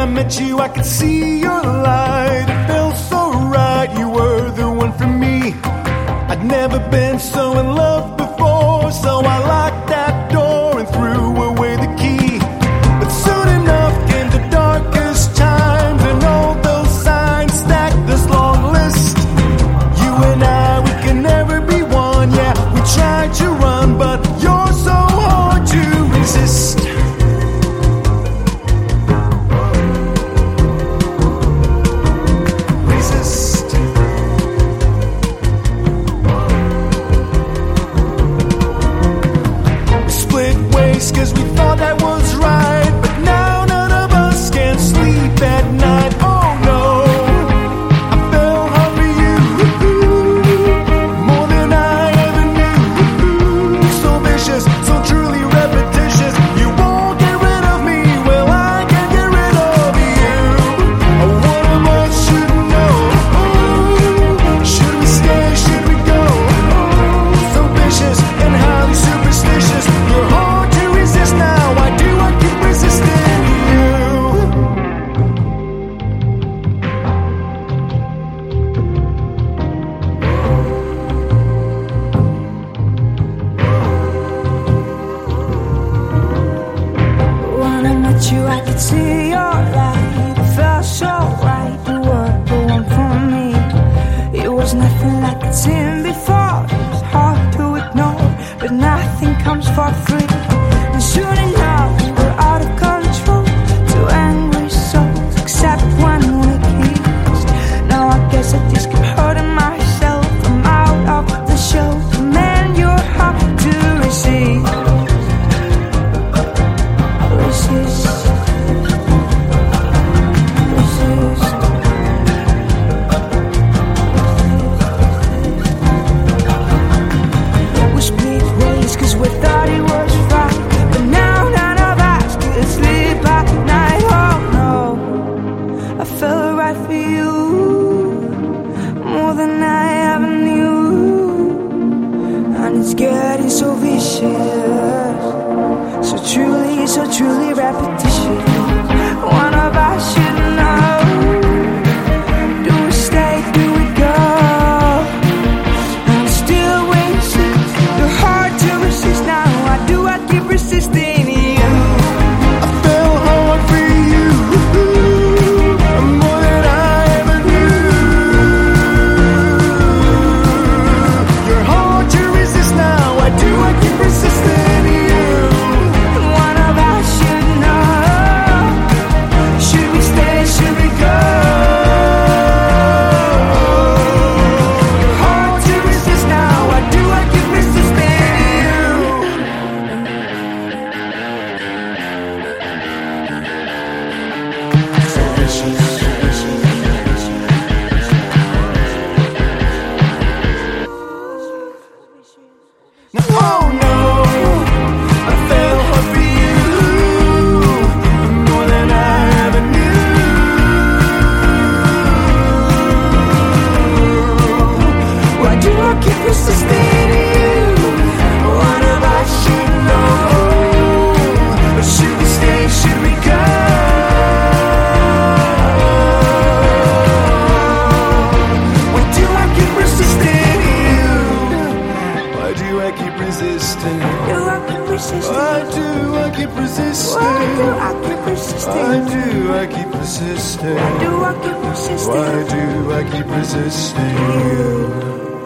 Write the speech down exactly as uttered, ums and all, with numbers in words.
met you, I could see your light. It felt so right, you were the one for me. I'd never been so in love before, so I locked that door and threw away the key. But soon enough came the darkest times, and all those signs stacked this long list. You and I, we can never be one, yeah. We tried to run, but you're so hard to resist. Cause we thought that was right, but now none of us can sleep at night. Oh no, I fell hard for you, more than I ever knew. So vicious, so truly repetitious. You won't get rid of me, well I can't get rid of you. One of us should know. Should we stay, should we go? So vicious and highly superstitious. You're hard to resist now. Why do I keep resisting you? When I met you, I could see your light. It felt so right. You were the one for me. It was nothing like I'd seen before. It was hard to ignore, but nothing comes for free. And soon enough, we were out of control. Two angry souls, except when we kissed. Now I guess I just keep hurting myself. I'm out of the show. Man, you're hard to resist. Resist. Resist. We split ways cause we thought it was right, but now none of us could sleep at night. Oh no, I felt right for you, more than I ever knew. And it's getting so vicious, so truly, so truly repetition. One of us should know. Do we stay, do we go? I'm still waiting. You're hard to resist now. Why do I keep resisting you? I fell hard for you, more than I ever knew. You're hard to resist now. Why do I keep resisting you? One of us should know. Should we stay, should we go? You're hard to resist now. Why do I keep resisting you? So vicious. Oh no, I fell hard for you, more than I ever knew. Why do I keep resisting you? One of us should know. Should we stay, should we go? Why do I keep resisting you? Why do I keep resisting? Do I keep resisting? Why do I keep resisting? Why do I keep resisting? Why do I keep resisting? Why do I keep resisting? Why do I keep resisting you?